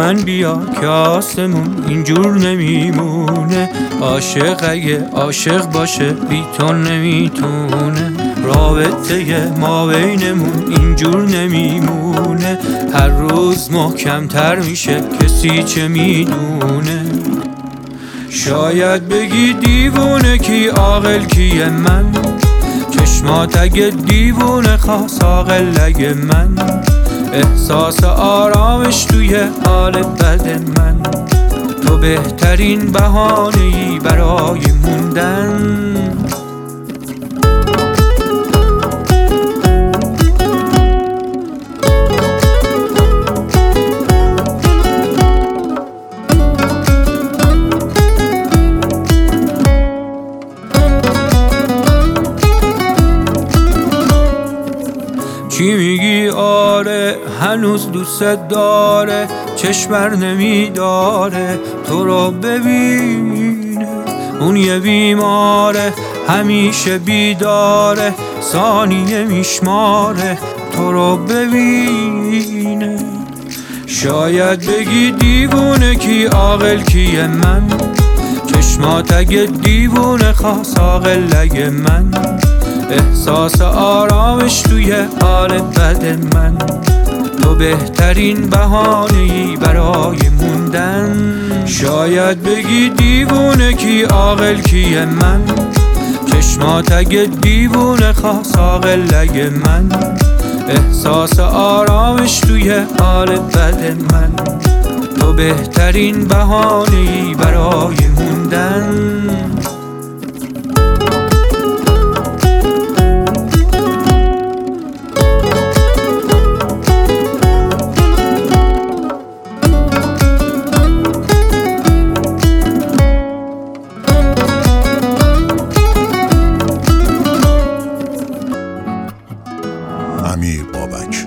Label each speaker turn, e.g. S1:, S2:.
S1: من بیا که آسمون اینجور نمیمونه. عاشق اگه عاشق باشه بی تو نمیتونه. رابطه ما بینمون اینجور نمیمونه. هر روز محکمتر میشه کسی چه میدونه. شاید بگی دیوونه کی عاقل کیه من. چشمات اگه دیوونه خواست عاقل اگه من. احساس آرامش توی حال بد من. تو بهترین بهانه‌ای برای موندن. چی میگی آره هنوز دوست داره. چشم بر نمیداره تو رو ببینه. اون یه بیماره همیشه بیداره. ثانیه میشماره تو رو ببینه. شاید بگی دیوونه کی عاقل کیه من. چشمات اگه دیوونه خواست عاقل اگه من. احساس آرامش توی حال بد من. تو بهترین بهانه‌ای برای موندن. شاید بگی دیوونه کی عاقل کیه من. چشمات اگه دیوونه خواست عاقل اگه من. احساس آرامش توی حال بد من. تو بهترین بهانه‌ای برای موندن.
S2: امیر بابک